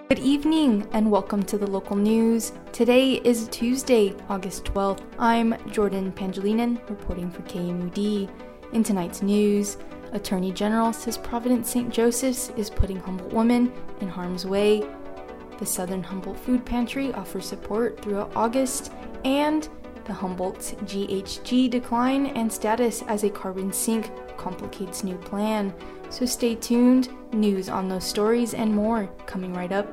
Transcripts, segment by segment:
Good evening and welcome to the local news. Today is Tuesday, August 12th. I'm Jordan Pangelinen reporting for KMUD. In tonight's news, Attorney General says Providence St. Joseph's is putting Humboldt women in harm's way. The Southern Humboldt Food Pantry offers support throughout August, and the Humboldt's GHG decline and status as a carbon sink complicates new plan. So stay tuned. News on those stories and more coming right up.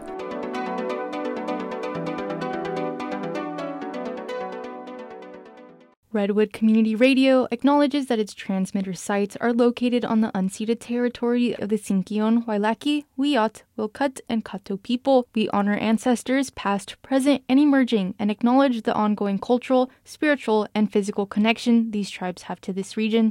Redwood Community Radio acknowledges that its transmitter sites are located on the unceded territory of the Sinkyone, Wailaki, Wiyot, Wilkut, and Kato people. We honor ancestors past, present, and emerging, and acknowledge the ongoing cultural, spiritual, and physical connection these tribes have to this region.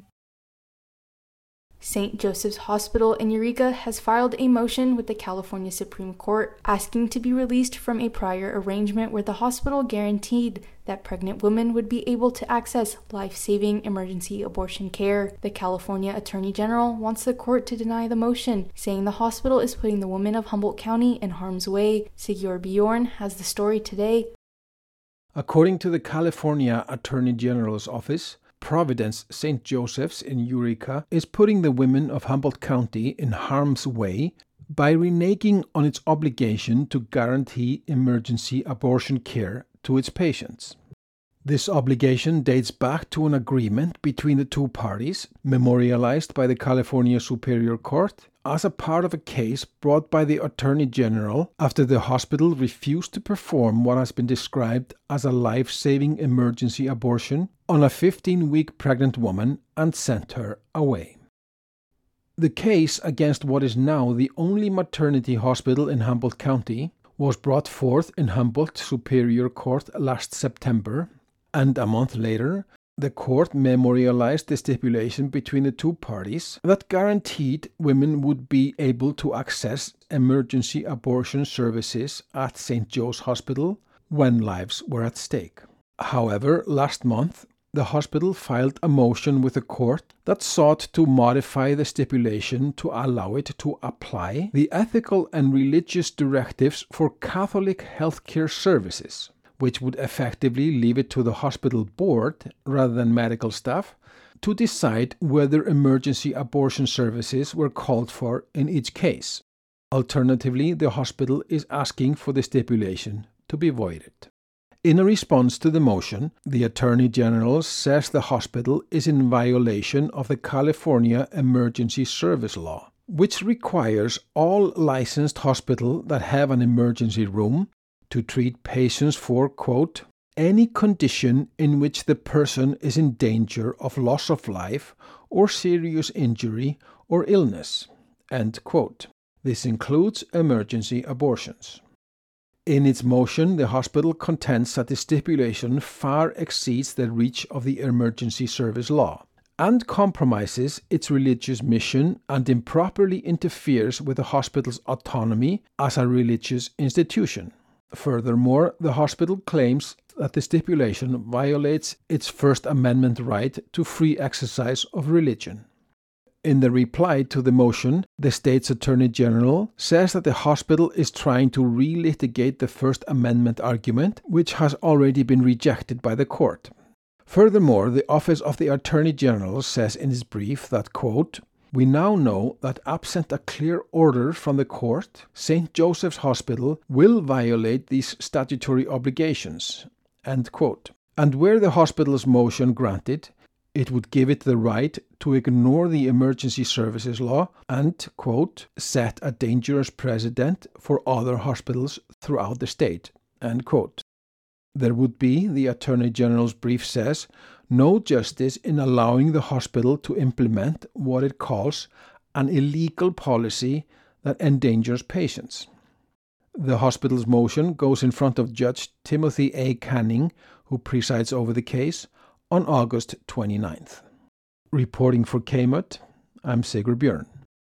St. Joseph's Hospital in Eureka has filed a motion with the California Supreme Court asking to be released from a prior arrangement where the hospital guaranteed that pregnant women would be able to access life-saving emergency abortion care. The California Attorney General wants the court to deny the motion, saying the hospital is putting the women of Humboldt County in harm's way. Sigur Bjorn has the story today. According to the California Attorney General's office, Providence St. Joseph's in Eureka is putting the women of Humboldt County in harm's way by reneging on its obligation to guarantee emergency abortion care to its patients. This obligation dates back to an agreement between the two parties, memorialized by the California Superior Court as a part of a case brought by the Attorney General after the hospital refused to perform what has been described as a life-saving emergency abortion on a 15-week pregnant woman and sent her away. The case against what is now the only maternity hospital in Humboldt County was brought forth in Humboldt Superior Court last September, and a month later, the court memorialized the stipulation between the two parties that guaranteed women would be able to access emergency abortion services at St. Joe's Hospital when lives were at stake. However, last month, the hospital filed a motion with the court that sought to modify the stipulation to allow it to apply the ethical and religious directives for Catholic healthcare services, which would effectively leave it to the hospital board, rather than medical staff, to decide whether emergency abortion services were called for in each case. Alternatively, the hospital is asking for the stipulation to be voided. In a response to the motion, the Attorney General says the hospital is in violation of the California Emergency Service Law, which requires all licensed hospitals that have an emergency room to treat patients for, quote, any condition in which the person is in danger of loss of life or serious injury or illness, end quote. This includes emergency abortions. In its motion, the hospital contends that the stipulation far exceeds the reach of the emergency service law and compromises its religious mission and improperly interferes with the hospital's autonomy as a religious institution. Furthermore, the hospital claims that the stipulation violates its First Amendment right to free exercise of religion. In the reply to the motion, the state's Attorney General says that the hospital is trying to relitigate the First Amendment argument, which has already been rejected by the court. Furthermore, the Office of the Attorney General says in its brief that, quote, we now know that absent a clear order from the court, St. Joseph's Hospital will violate these statutory obligations, end quote. And where the hospital's motion granted, it would give it the right to ignore the emergency services law and, quote, set a dangerous precedent for other hospitals throughout the state, end quote. There would be, the Attorney General's brief says, no justice in allowing the hospital to implement what it calls an illegal policy that endangers patients. The hospital's motion goes in front of Judge Timothy A. Canning, who presides over the case, on August 29th. Reporting for KMUD, I'm Sigur Bjorn.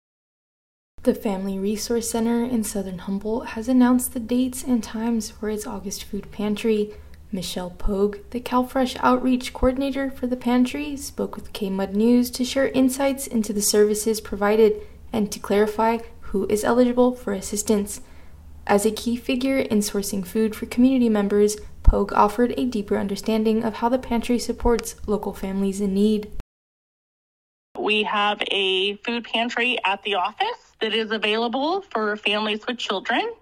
The Family Resource Center in Southern Humboldt has announced the dates and times for its August food pantry. Michelle Pogue, the CalFresh Outreach Coordinator for the pantry, spoke with KMUD News to share insights into the services provided and to clarify who is eligible for assistance. As a key figure in sourcing food for community members, Pogue offered a deeper understanding of how the pantry supports local families in need. We have a food pantry at the office that is available for families with children.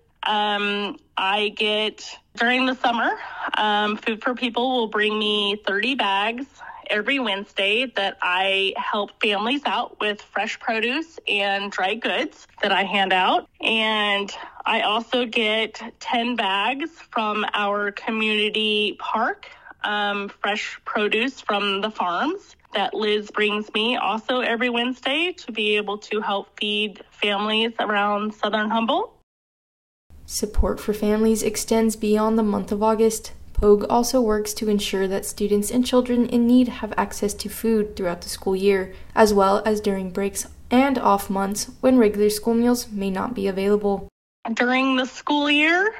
I get, during the summer, Food for People will bring me 30 bags every Wednesday that I help families out with fresh produce and dry goods that I hand out. And I also get 10 bags from our community park, fresh produce from the farms that Liz brings me also every Wednesday to be able to help feed families around Southern Humboldt. Support for families extends beyond the month of August. Pogue also works to ensure that students and children in need have access to food throughout the school year, as well as during breaks and off months when regular school meals may not be available. During the school year,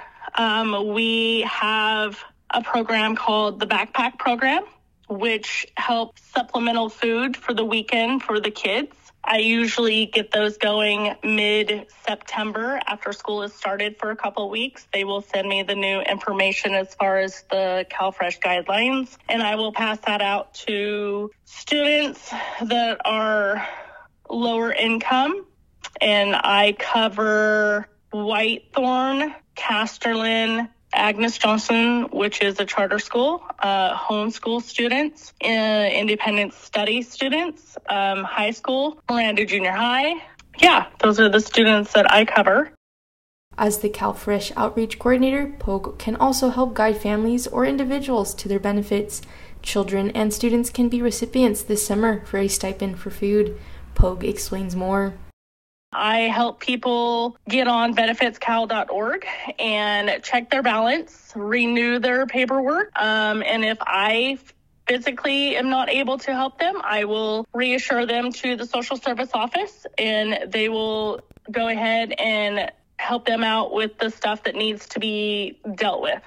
we have a program called the Backpack Program, which helps supplemental food for the weekend for the kids. I usually get those going mid-September after school has started for a couple weeks. They will send me the new information as far as the CalFresh guidelines, and I will pass that out to students that are lower income. And I cover Whitethorn, Casterlin, Agnes Johnson, which is a charter school, homeschool students, independent study students, high school, Miranda Junior High. Yeah, those are the students that I cover. As the CalFresh Outreach Coordinator, Pogue can also help guide families or individuals to their benefits. Children and students can be recipients this summer for a stipend for food. Pogue explains more. I help people get on benefitscal.org and check their balance, renew their paperwork. And if I physically am not able to help them, I will reassure them to the social service office, and they will go ahead and help them out with the stuff that needs to be dealt with.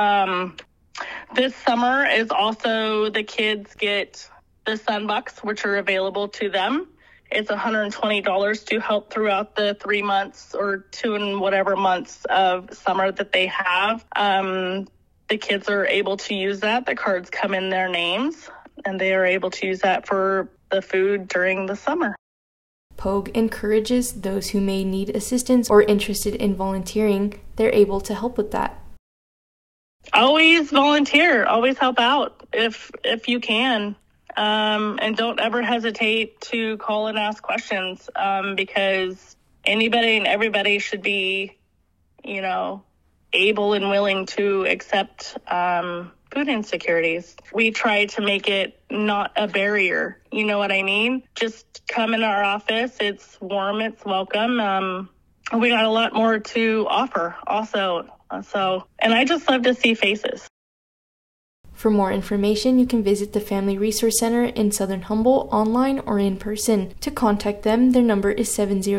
This summer is also the kids get the Sunbucks, which are available to them. It's $120 to help throughout the 3 months or 2 and whatever months of summer that they have. The kids are able to use that. The cards come in their names, and they are able to use that for the food during the summer. Pogue encourages those who may need assistance or interested in volunteering. They're able to help with that. Always volunteer. Always help out if you can. And don't ever hesitate to call and ask questions, because anybody and everybody should be, able and willing to accept food insecurities. We try to make it not a barrier. You know what I mean? Just come in our office. It's warm. It's welcome. We got a lot more to offer also. And I just love to see faces. For more information, you can visit the Family Resource Center in Southern Humboldt online or in person. To contact them, their number is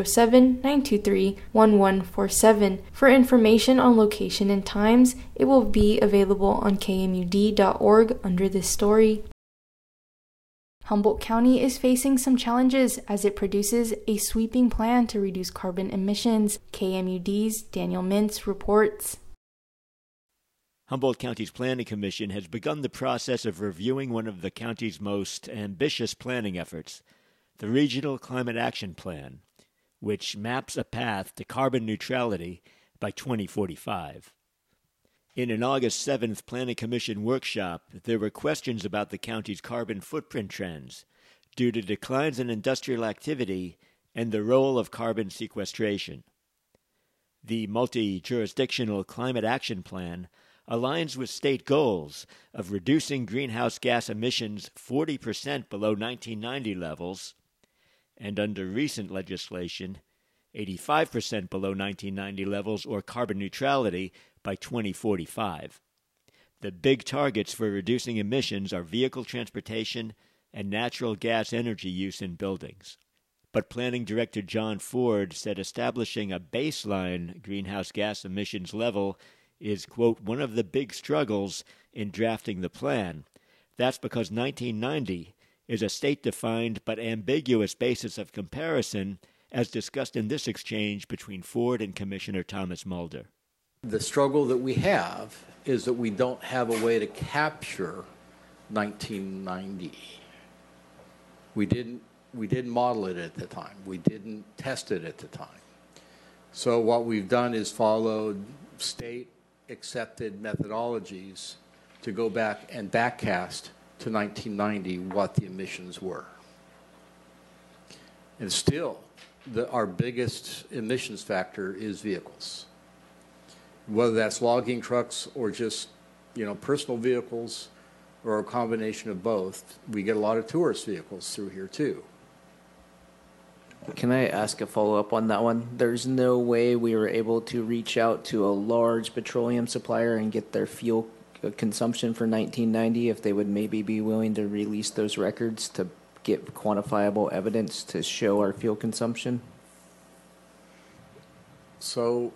707-923-1147. For information on location and times, it will be available on kmud.org under this story. Humboldt County is facing some challenges as it produces a sweeping plan to reduce carbon emissions. KMUD's Daniel Mintz reports. Humboldt County's Planning Commission has begun the process of reviewing one of the county's most ambitious planning efforts, the Regional Climate Action Plan, which maps a path to carbon neutrality by 2045. In an August 7th Planning Commission workshop, there were questions about the county's carbon footprint trends due to declines in industrial activity and the role of carbon sequestration. The multi-jurisdictional Climate Action Plan aligns with state goals of reducing greenhouse gas emissions 40% below 1990 levels, and under recent legislation, 85% below 1990 levels or carbon neutrality by 2045. The big targets for reducing emissions are vehicle transportation and natural gas energy use in buildings. But Planning Director John Ford said establishing a baseline greenhouse gas emissions level is, quote, one of the big struggles in drafting the plan. That's because 1990 is a state-defined but ambiguous basis of comparison, as discussed in this exchange between Ford and Commissioner Thomas Mulder. The struggle that we have is that we don't have a way to capture 1990. We didn't model it at the time. We didn't test it at the time. So what we've done is followed state-accepted methodologies to go back and backcast to 1990 what the emissions were. And still, our biggest emissions factor is vehicles. Whether that's logging trucks or just, personal vehicles or a combination of both. We get a lot of tourist vehicles through here too. Can I ask a follow-up on that one? There's no way we were able to reach out to a large petroleum supplier and get their fuel consumption for 1990 if they would maybe be willing to release those records to get quantifiable evidence to show our fuel consumption? So,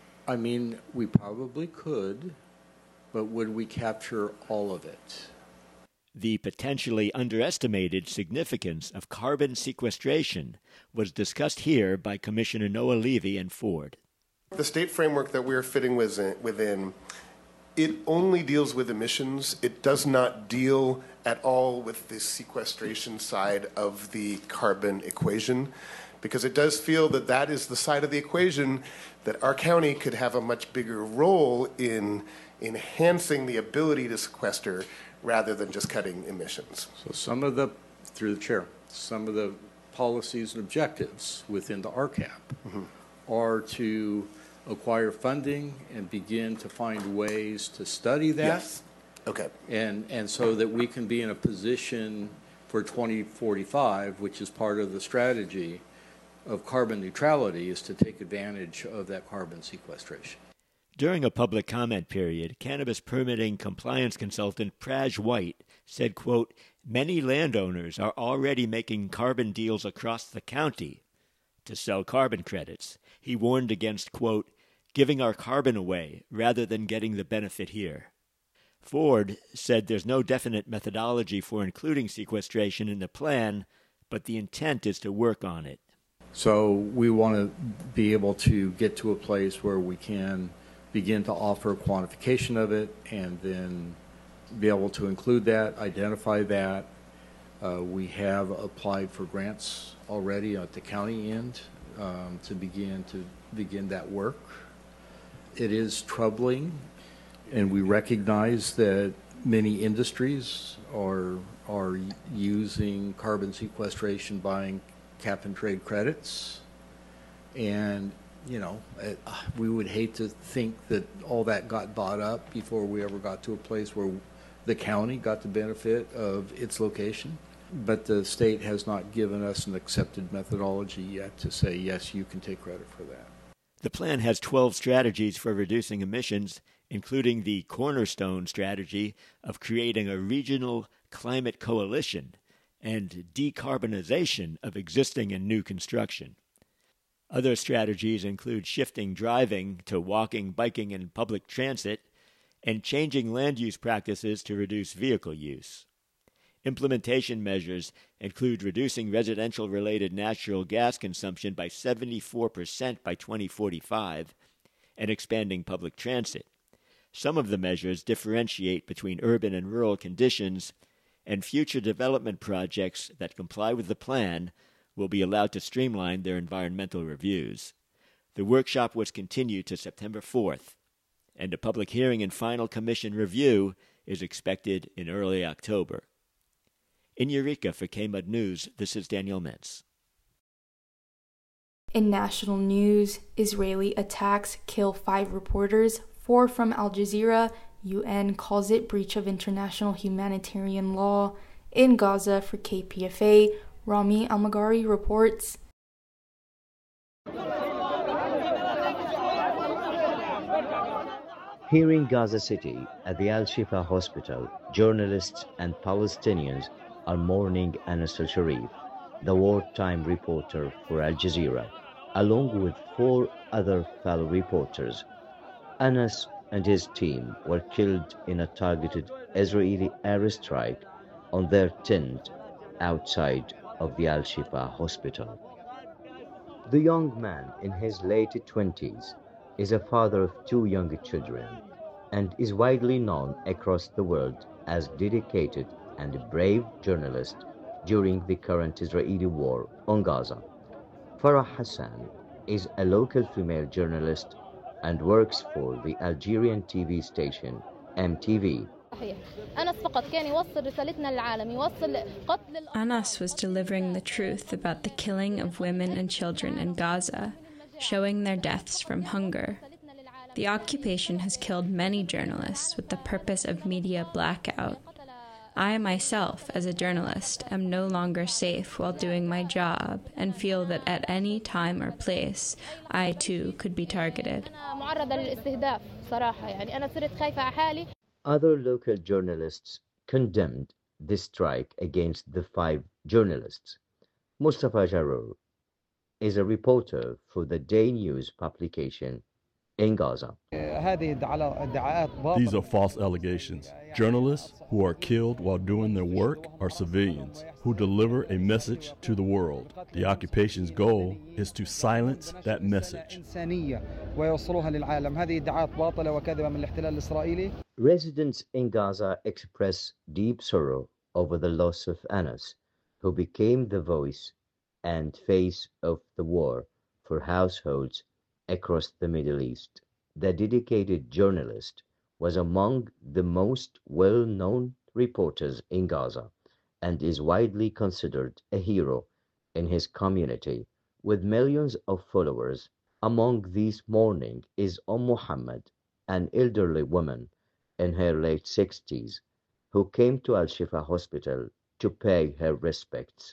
we probably could, but would we capture all of it? The potentially underestimated significance of carbon sequestration was discussed here by Commissioner Noah Levy and Ford. The state framework that we're fitting within, it only deals with emissions. It does not deal at all with the sequestration side of the carbon equation, because it does feel that that is the side of the equation that our county could have a much bigger role in enhancing the ability to sequester rather than just cutting emissions. So through the chair, some of the policies and objectives within the RCAP are to acquire funding and begin to find ways to study that. Yes. Okay. And so that we can be in a position for 2045, which is part of the strategy of carbon neutrality, is to take advantage of that carbon sequestration. During a public comment period, cannabis permitting compliance consultant Praj White said, quote, "Many landowners are already making carbon deals across the county to sell carbon credits." He warned against, quote, "giving our carbon away rather than getting the benefit here." Ford said there's no definite methodology for including sequestration in the plan, but the intent is to work on it. So we want to be able to get to a place where we can begin to offer quantification of it and then be able to include that, identify that. We have applied for grants already at the county end to begin that work. It is troubling, and we recognize that many industries are using carbon sequestration, buying cap and trade credits, and we would hate to think that all that got bought up before we ever got to a place where the county got the benefit of its location. But the state has not given us an accepted methodology yet to say, yes, you can take credit for that. The plan has 12 strategies for reducing emissions, including the cornerstone strategy of creating a regional climate coalition and decarbonization of existing and new construction. Other strategies include shifting driving to walking, biking, and public transit, and changing land use practices to reduce vehicle use. Implementation measures include reducing residential-related natural gas consumption by 74% by 2045 and expanding public transit. Some of the measures differentiate between urban and rural conditions, and future development projects that comply with the plan will be allowed to streamline their environmental reviews. The workshop was continued to September 4th, and a public hearing and final commission review is expected in early October. In Eureka for KMUD News, this is Daniel Mintz. In national news, Israeli attacks kill 5 reporters, 4 from Al Jazeera. UN calls it breach of international humanitarian law. In Gaza for KPFA, Rami Almagari reports. Here in Gaza City, at the Al-Shifa hospital, journalists and Palestinians are mourning Anas al-Sharif, the wartime reporter for Al Jazeera, along with 4 other fellow reporters. Anas and his team were killed in a targeted Israeli airstrike on their tent outside of the Al-Shifa hospital. The young man, in his late 20s, is a father of 2 young children and is widely known across the world as dedicated and brave journalist during the current Israeli war on Gaza. Farah Hassan is a local female journalist and works for the Algerian TV station MTV. Anas was delivering the truth about the killing of women and children in Gaza, showing their deaths from hunger. The occupation has killed many journalists with the purpose of media blackout. I myself, as a journalist, am no longer safe while doing my job and feel that at any time or place, I too could be targeted. Other local journalists condemned this strike against the 5 journalists. Mustafa Jarur is a reporter for the Day News publication in Gaza. These are false allegations. Journalists who are killed while doing their work are civilians who deliver a message to the world. The occupation's goal is to silence that message. Residents in Gaza express deep sorrow over the loss of Anas, who became the voice and face of the war for households across the Middle East. The dedicated journalist was among the most well-known reporters in Gaza and is widely considered a hero in his community, with millions of followers. Among these mourning is Muhammad, an elderly woman in her late 60s, who came to Al-Shifa Hospital to pay her respects.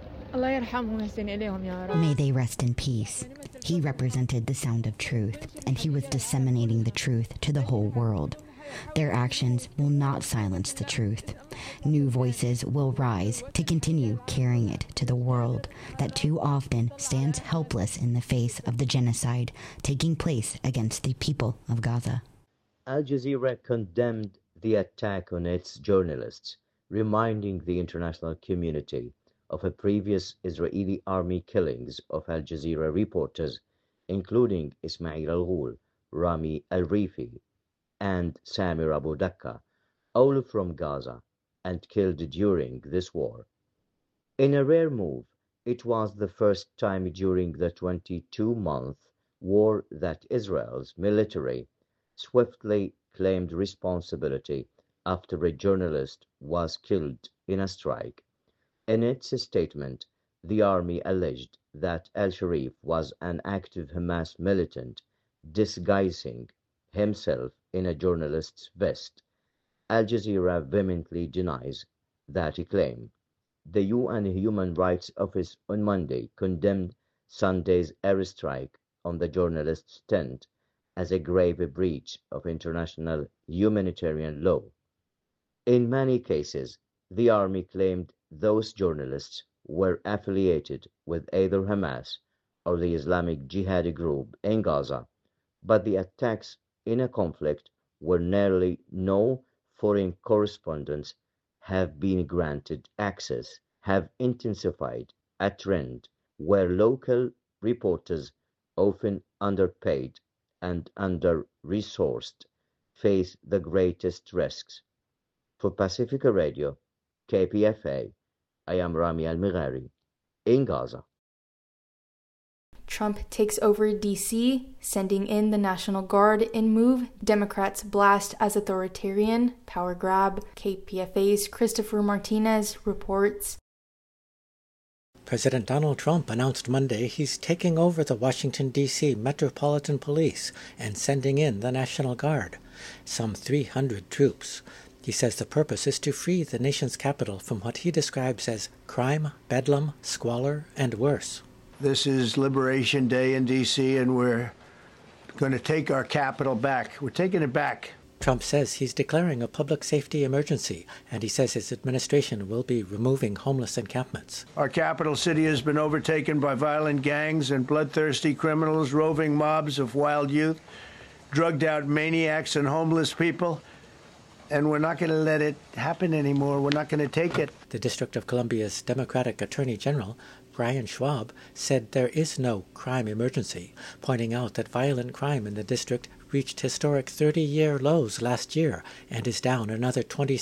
May they rest in peace. He represented the sound of truth, and he was disseminating the truth to the whole world. Their actions will not silence the truth. New voices will rise to continue carrying it to the world that too often stands helpless in the face of the genocide taking place against the people of Gaza. Al Jazeera condemned the attack on its journalists, reminding the international community of a previous Israeli army killings of Al Jazeera reporters, including Ismail al-Ghul, Rami al-Rifi, and Samir Abu Dakka, all from Gaza, and killed during this war. In a rare move, it was the first time during the 22-month war that Israel's military swiftly claimed responsibility after a journalist was killed in a strike. In its statement, the army alleged that al-Sharif was an active Hamas militant disguising himself in a journalist's vest. Al Jazeera vehemently denies that claim. The UN Human Rights Office on Monday condemned Sunday's airstrike on the journalist's tent as a grave breach of international humanitarian law. In many cases, the army claimed those journalists were affiliated with either Hamas or the Islamic Jihad group in Gaza, but the attacks in a conflict where nearly no foreign correspondents have been granted access have intensified a trend where local reporters, often underpaid and under-resourced, face the greatest risks. For Pacifica Radio, KPFA, I am Rami Al-Mighari, in Gaza. Trump takes over D.C., sending in the National Guard in move Democrats blast as authoritarian power grab. KPFA's Christopher Martinez reports. President Donald Trump announced Monday he's taking over the Washington, D.C. Metropolitan Police and sending in the National Guard, some 300 troops. He says the purpose is to free the nation's capital from what he describes as crime, bedlam, squalor, and worse. This is Liberation Day in D.C., and we're going to take our capital back. We're taking it back. Trump says he's declaring a public safety emergency, and he says his administration will be removing homeless encampments. Our capital city has been overtaken by violent gangs and bloodthirsty criminals, roving mobs of wild youth, drugged-out maniacs and homeless people. And we're not going to let it happen anymore. We're not going to take it. The District of Columbia's Democratic Attorney General Brian Schwab said there is no crime emergency, pointing out that violent crime in the district reached historic 30-year lows last year and is down another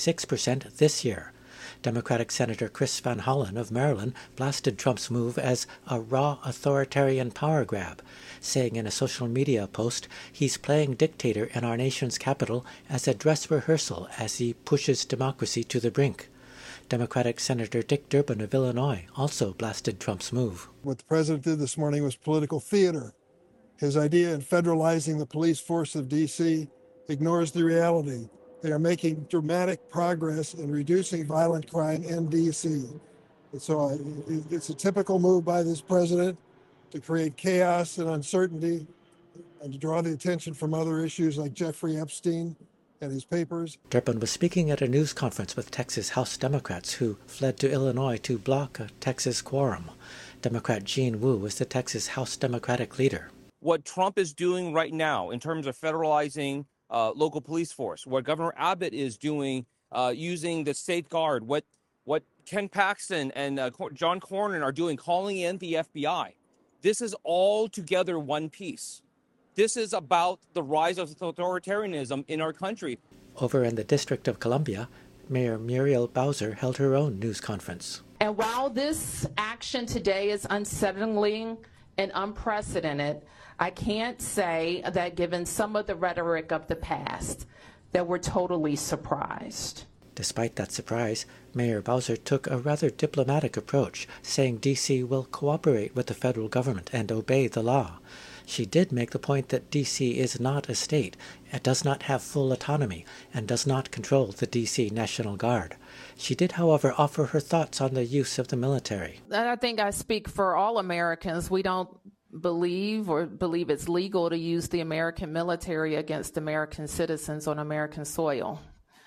26% this year. Democratic Senator Chris Van Hollen of Maryland blasted Trump's move as a raw authoritarian power grab, saying in a social media post he's playing dictator in our nation's capital as a dress rehearsal as he pushes democracy to the brink. Democratic Senator Dick Durbin of Illinois also blasted Trump's move. What the president did this morning was political theater. His idea in federalizing the police force of D.C. ignores the reality. They are making dramatic progress in reducing violent crime in D.C. And so it's a typical move by this president to create chaos and uncertainty and to draw the attention from other issues like Jeffrey Epstein and his papers. Durbin was speaking at a news conference with Texas House Democrats who fled to Illinois to block a Texas quorum. Democrat Gene Wu is the Texas House Democratic leader. What Trump is doing right now in terms of federalizing local police force, what Governor Abbott is doing using the State Guard, what Ken Paxton and John Cornyn are doing, calling in the FBI. This is all together one piece. This is about the rise of authoritarianism in our country. Over in the District of Columbia, Mayor Muriel Bowser held her own news conference. And while this action today is unsettling and unprecedented, I can't say that given some of the rhetoric of the past, that we're totally surprised. Despite that surprise, Mayor Bowser took a rather diplomatic approach, saying D.C. will cooperate with the federal government and obey the law. She did make the point that D.C. is not a state, it does not have full autonomy, and does not control the D.C. National Guard. She did, however, offer her thoughts on the use of the military. I think I speak for all Americans. We don't believe it's legal to use the American military against American citizens on American soil.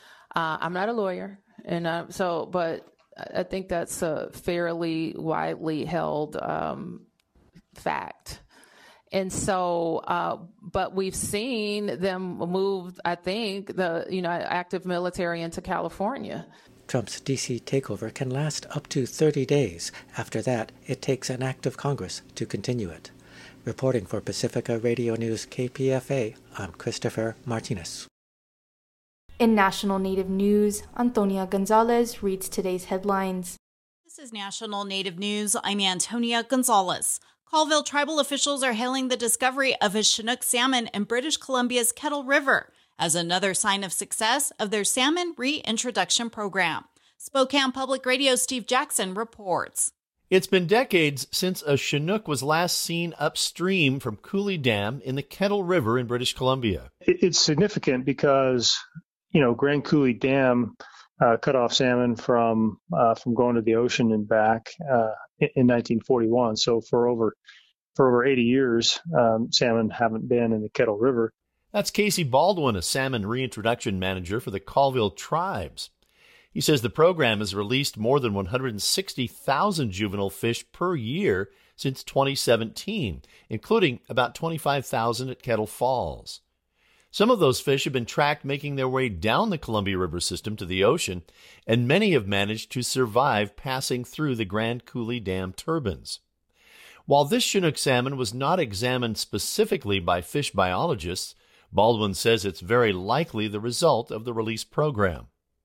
I'm not a lawyer, but I think that's a fairly widely held fact. And so, but we've seen them move, I think, the active military into California. Trump's D.C. takeover can last up to 30 days. After that, it takes an act of Congress to continue it. Reporting for Pacifica Radio News KPFA, I'm Christopher Martinez. In national Native news, Antonia Gonzalez reads today's headlines. This is National Native News. I'm Antonia Gonzalez. Colville tribal officials are hailing the discovery of a Chinook salmon in British Columbia's Kettle River as another sign of success of their salmon reintroduction program. Spokane Public Radio's Steve Jackson reports. It's been decades since a Chinook was last seen upstream from Coulee Dam in the Kettle River in British Columbia. It's significant because, Grand Coulee Dam cut off salmon from going to the ocean and back in 1941. So for over 80 years, salmon haven't been in the Kettle River. That's Casey Baldwin, a salmon reintroduction manager for the Colville tribes. He says the program has released more than 160,000 juvenile fish per year since 2017, including about 25,000 at Kettle Falls. Some of those fish have been tracked making their way down the Columbia River system to the ocean, and many have managed to survive passing through the Grand Coulee Dam turbines. While this Chinook salmon was not examined specifically by fish biologists, Baldwin says it's very likely the result of the release program.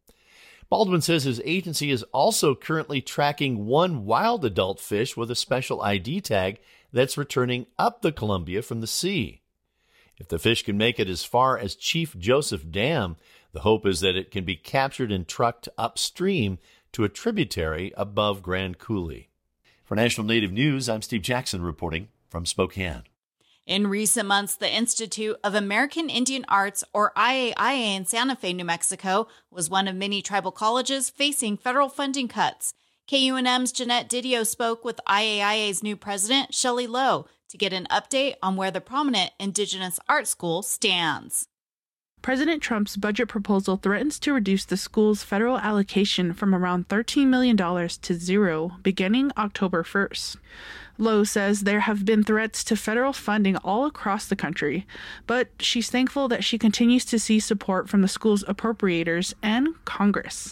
Baldwin says his agency is also currently tracking one wild adult fish with a special ID tag that's returning up the Columbia from the sea. If the fish can make it as far as Chief Joseph Dam, the hope is that it can be captured and trucked upstream to a tributary above Grand Coulee. For National Native News, I'm Steve Jackson reporting from Spokane. In recent months, the Institute of American Indian Arts, or IAIA in Santa Fe, New Mexico, was one of many tribal colleges facing federal funding cuts. KUNM's Jeanette Didio spoke with IAIA's new president, Shelley Lowe, to get an update on where the prominent Indigenous art school stands. President Trump's budget proposal threatens to reduce the school's federal allocation from around $13 million to zero beginning October 1st. Lowe says there have been threats to federal funding all across the country, but she's thankful that she continues to see support from the school's appropriators and Congress.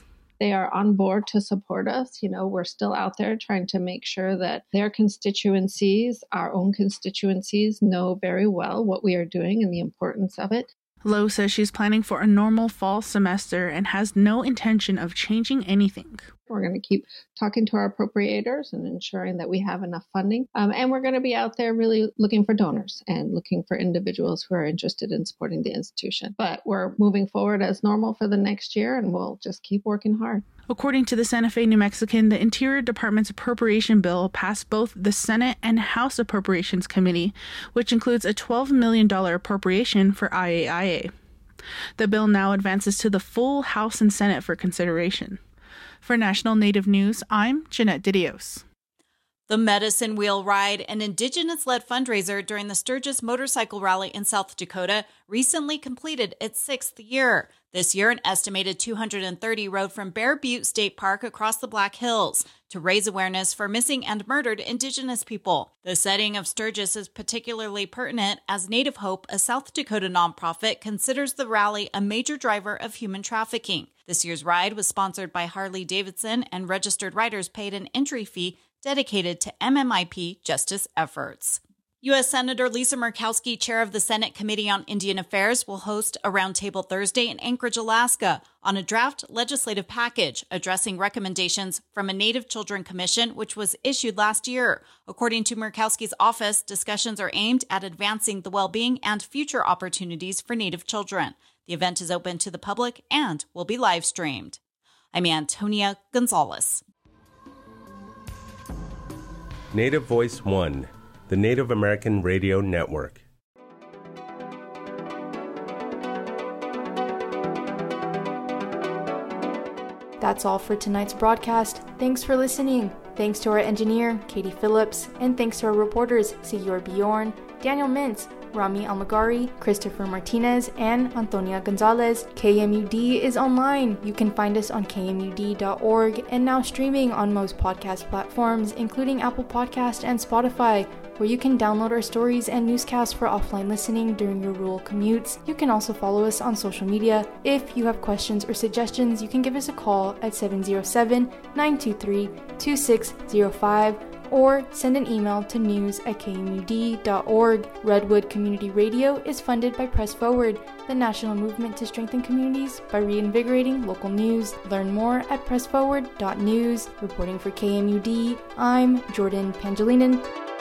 they are on board to support us. We're still out there trying to make sure that their constituencies, our own constituencies, know very well what we are doing and the importance of it. Lowe says she's planning for a normal fall semester and has no intention of changing anything. We're going to keep talking to our appropriators and ensuring that we have enough funding. And we're going to be out there really looking for donors and looking for individuals who are interested in supporting the institution. But we're moving forward as normal for the next year, and we'll just keep working hard. According to the Santa Fe New Mexican, the Interior Department's appropriation bill passed both the Senate and House Appropriations Committee, which includes a $12 million appropriation for IAIA. The bill now advances to the full House and Senate for consideration. For National Native News, I'm Jeanette Didios. The Medicine Wheel Ride, an Indigenous-led fundraiser during the Sturgis Motorcycle Rally in South Dakota, recently completed its 6th year. This year, an estimated 230 rode from Bear Butte State Park across the Black Hills to raise awareness for missing and murdered Indigenous people. The setting of Sturgis is particularly pertinent as Native Hope, a South Dakota nonprofit, considers the rally a major driver of human trafficking. This year's ride was sponsored by Harley-Davidson, and registered riders paid an entry fee dedicated to MMIP justice efforts. U.S. Senator Lisa Murkowski, chair of the Senate Committee on Indian Affairs, will host a roundtable Thursday in Anchorage, Alaska, on a draft legislative package addressing recommendations from a Native Children Commission, which was issued last year. According to Murkowski's office, discussions are aimed at advancing the well-being and future opportunities for Native children. The event is open to the public and will be live-streamed. I'm Antonia Gonzalez. Native Voice One, the Native American Radio Network. That's all for tonight's broadcast. Thanks for listening. Thanks to our engineer, Katie Phillips, and thanks to our reporters, Sigur Bjorn, Daniel Mintz, Rami Almagari, Christopher Martinez, and Antonia Gonzalez. KMUD is online. You can find us on kmud.org and now streaming on most podcast platforms, including Apple Podcast and Spotify, where you can download our stories and newscasts for offline listening during your rural commutes. You can also follow us on social media. If you have questions or suggestions, you can give us a call at 707-923-2605 or send an email to news@kmud.org. Redwood Community Radio is funded by Press Forward, the national movement to strengthen communities by reinvigorating local news. Learn more at pressforward.news. Reporting for KMUD, I'm Jordan Pangilinan.